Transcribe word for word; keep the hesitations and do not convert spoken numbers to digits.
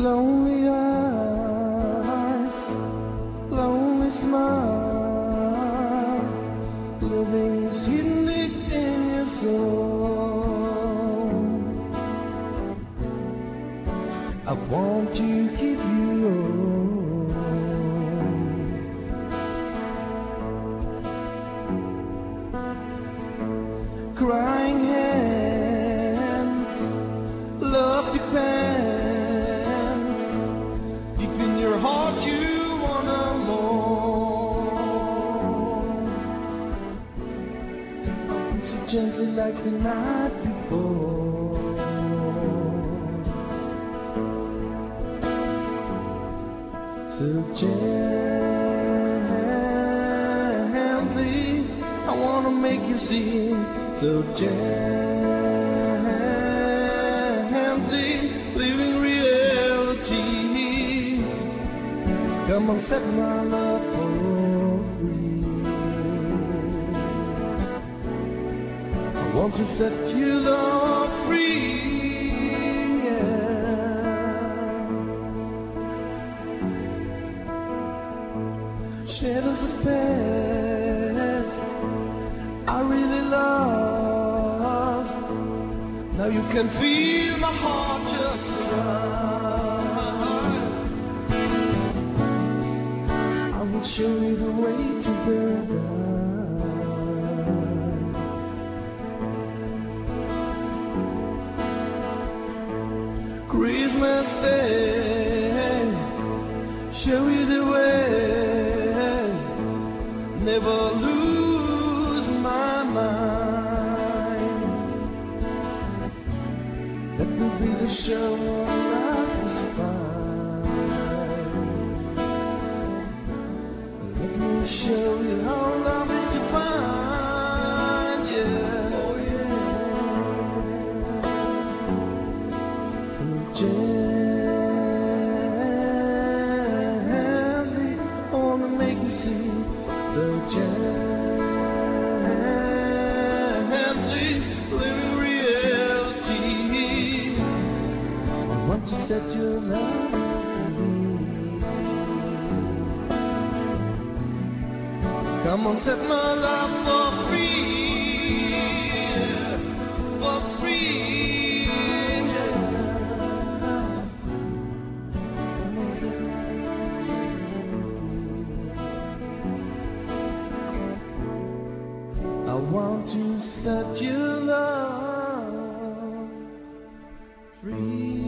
Lonely eyes, lonely smile, living is hidden deep in your soul. I want to keep you home. Crying hands, love depends. Deep in your heart you wanna more. So gently like the night before. So gently, I wanna make you see. So gently, living reality. Come on, set my love for free. I want to set you love free. Yeah. Shadows of past I really love. Now you can feel my heart just right. I will show you the way to paradise. Christmas Day, show you the way. Never lose my mind. That will be the show life is fine. Let me show you how love is defined. Yeah, oh yeah. So gently, I wanna make you see. So gently, living reality. I want to set your love free. Come on, set my love for free, for free. I want to set your love free.